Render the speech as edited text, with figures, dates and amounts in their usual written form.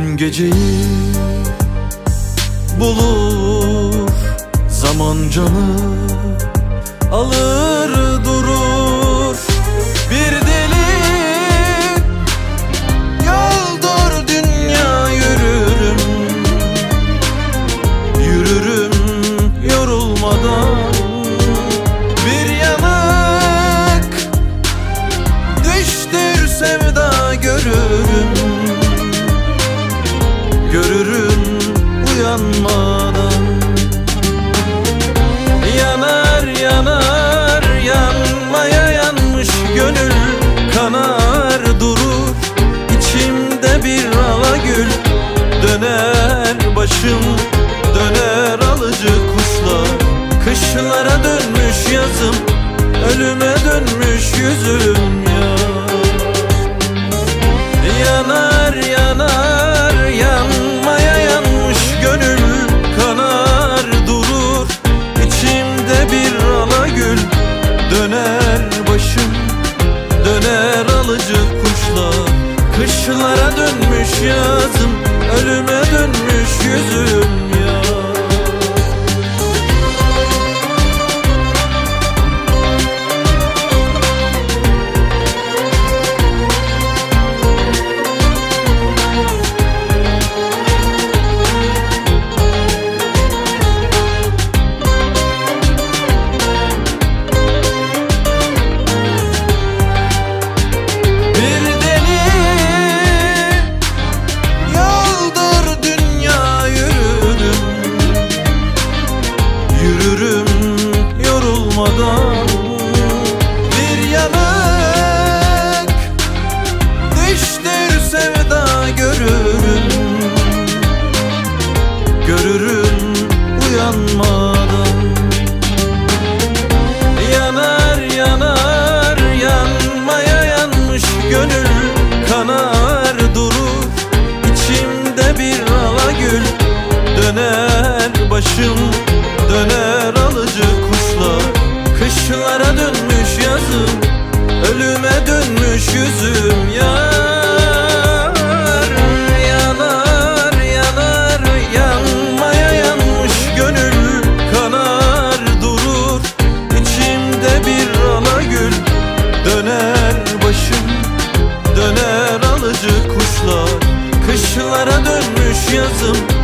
Dün geceyi bulur zaman, canı alır durur. Bir deli yoldur dünya, yürürüm, yürürüm yorulmadan. Bir yanık düştür sevda, görürüm, görürüm uyanmadan. Yanar yanar yanmaya yanmış gönül, kanar durur içimde bir alagül. Döner başım, döner alıcı kuşlar. Kışlara dönmüş yazım, ölüme dönmüş yüzüm ya. Yanar yanar yanmaya yanmış gönül, kanar durur içimde bir alagül. Döner başım, döner alıcı kuşlar. Kışlara dönmüş yazım, ölüme dönmüş yüzüm ya. Bir yanık düştür sevda, görürüm, görürüm uyanmadan. Yanar yanar yanmaya yanmış gönül, kanar durur içimde bir alagül. Döner başım, döner alıcı kuşlar. Kışlara dönmüş yazım, ölüme dönmüş yüzüm yar. Yanar yanar yanmaya yanmış gönül, kanar durur içimde bir alagül. Döner başım, döner alıcı kuşlar. Kışlara dönmüş yazım,